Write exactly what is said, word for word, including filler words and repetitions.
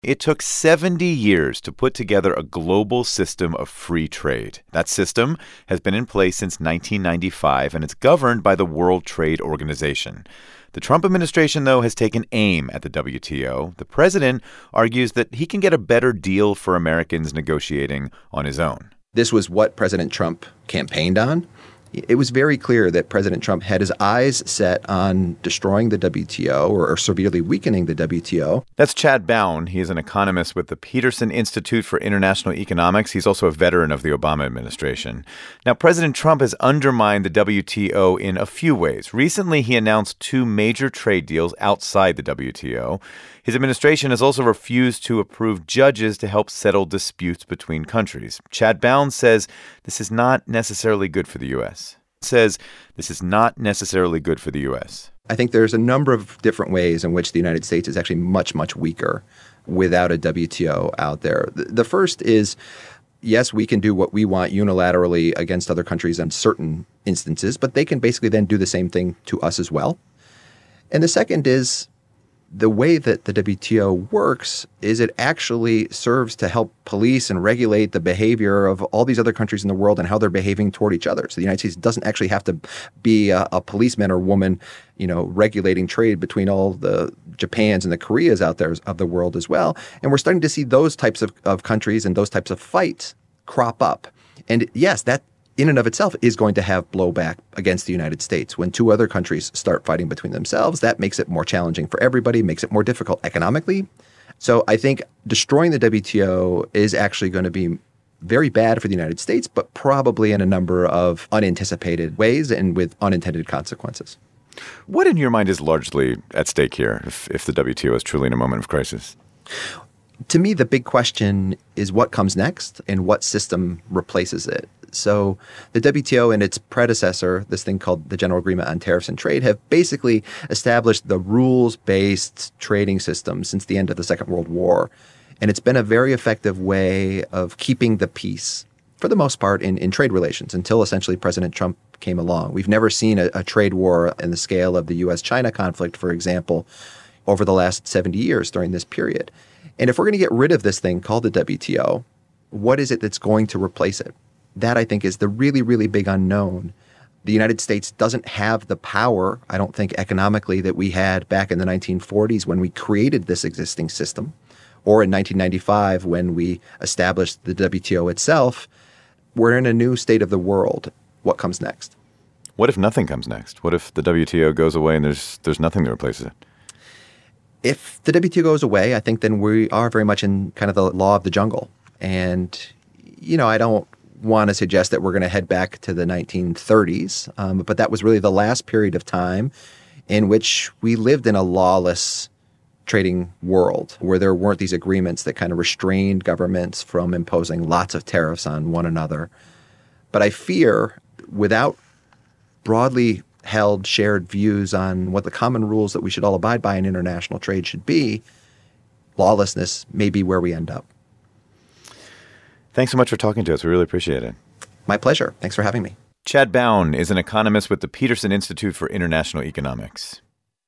It took seventy years to put together a global system of free trade. That system has been in place since nineteen ninety-five, and it's governed by the World Trade Organization. The Trump administration, though, has taken aim at the W T O. The president argues that he can get a better deal for Americans negotiating on his own. This was what President Trump campaigned on. It was very clear that President Trump had his eyes set on destroying the W T O or, or severely weakening the W T O. That's Chad Bown. He is an economist with the Peterson Institute for International Economics. He's also a veteran of the Obama administration. Now, President Trump has undermined the W T O in a few ways. Recently, he announced two major trade deals outside the W T O. His administration has also refused to approve judges to help settle disputes between countries. Chad Bown says this is not necessarily good for the U S. Says this is not necessarily good for the U S. I think there's a number of different ways in which the United States is actually much, much weaker without a W T O out there. The first is, yes, we can do what we want unilaterally against other countries in certain instances, but they can basically then do the same thing to us as well. And the second is, the way that the W T O works is it actually serves to help police and regulate the behavior of all these other countries in the world and how they're behaving toward each other. So the United States doesn't actually have to be a, a policeman or woman, you know, regulating trade between all the Japans and the Koreas out there of the world as well. And we're starting to see those types of, of countries and those types of fights crop up. And yes, that in and of itself is going to have blowback against the United States. When two other countries start fighting between themselves, that makes it more challenging for everybody, makes it more difficult economically. So I think destroying the W T O is actually going to be very bad for the United States, but probably in a number of unanticipated ways and with unintended consequences. What in your mind is largely at stake here if, if the W T O is truly in a moment of crisis? To me, the big question is what comes next and what system replaces it. So the W T O and its predecessor, this thing called the General Agreement on Tariffs and Trade, have basically established the rules-based trading system since the end of the Second World War. And it's been a very effective way of keeping the peace, for the most part, in, in trade relations until essentially President Trump came along. We've never seen a, a trade war in the scale of the U S China conflict, for example, over the last seventy years during this period. And if we're going to get rid of this thing called the W T O, what is it that's going to replace it? That, I think, is the really, really big unknown. The United States doesn't have the power, I don't think, economically that we had back in the nineteen forties when we created this existing system, or in nineteen ninety-five when we established the W T O itself. We're in a new state of the world. What comes next? What if nothing comes next? What if the W T O goes away and there's there's nothing that replaces it? If the W T O goes away, I think then we are very much in kind of the law of the jungle. And, you know, I don't want to suggest that we're going to head back to the nineteen thirties, um, but that was really the last period of time in which we lived in a lawless trading world where there weren't these agreements that kind of restrained governments from imposing lots of tariffs on one another. But I fear without broadly held shared views on what the common rules that we should all abide by in international trade should be, lawlessness may be where we end up. Thanks so much for talking to us. We really appreciate it. My pleasure. Thanks for having me. Chad Bown is an economist with the Peterson Institute for International Economics.